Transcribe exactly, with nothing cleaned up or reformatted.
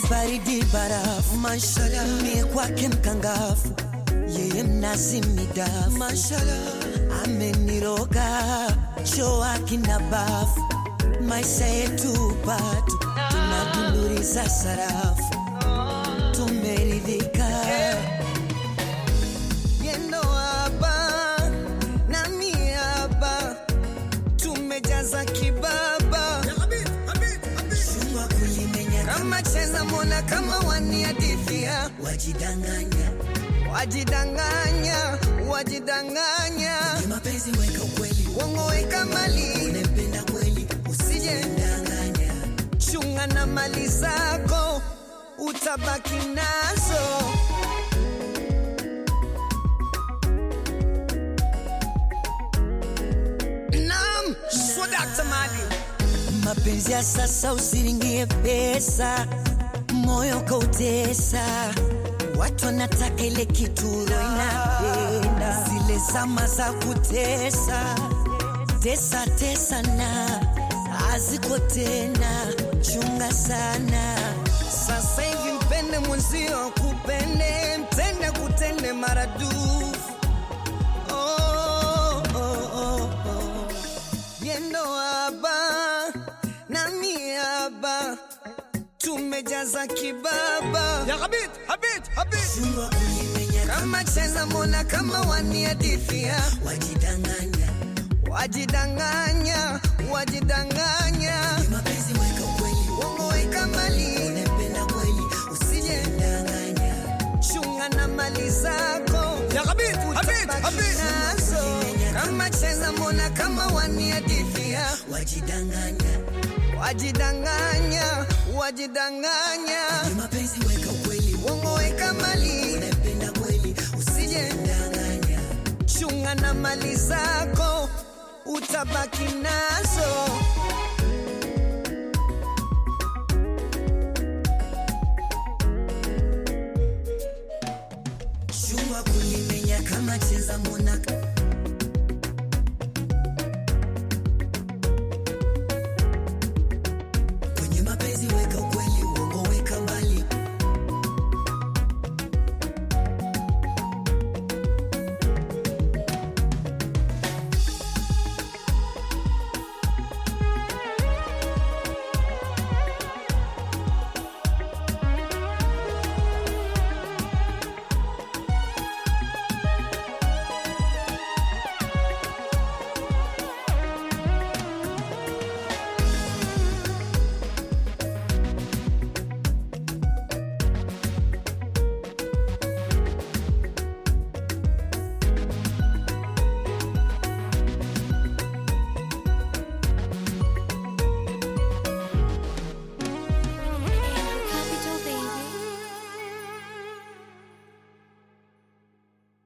baridi barafu, mashallah. Mie kwake mkangafu, yeye mnazi midafu, mashallah. Ameniroga choa kina bafu, maisha yetu patu tunadunduriza sarafu, tumeridhika. Yendo hapa na mi hapa, tumejaza kibaba. Shungwa kulimenya kama cheza mona kama wani adithia. Wajidanganya, wajidanganya, wajidanganya. Ni mapenzi weka ukweli, wongo weka mali. Unempenda kweli, usije ndanganya. Chunga na mali zako, utabaki nazo. Naam, Swadakta Mali. Mapenzi ya sasa usiringie pesa, moyo kautesa. Watu wanataka ile kitu roho inapenda, zile zama za kutesa. Tesa tesa na haziko tena, chunga sana. Sasa hivi mpende mwenzio kupende, mtende kutende maradufu. Oh, oh, oh, oh. Yendo haba na mi haba, tumejaza kibaba. Ya Habib, Habib, Habib. Shungwa kulimenya kama cheza mona kama wani adithia. Wajidanganya, wajidanganya, wajidanganya. Ni mapenzi weka ukweli, wongo weka mali. Unempenda kweli, usije ndanganya. Chunga na mali zako. Ya Habib, Habib, Habib. Kama cheza mona kama wani adithia. Wajidanganya, wajidanganya, wajidanganya. Ni mapenzi weka ukweli, wongo weka mali. Unempenda kweli, usije ndanganya. Chunga na mali zako, utabaki nazo. Shungwa kulimenya kama cheza mona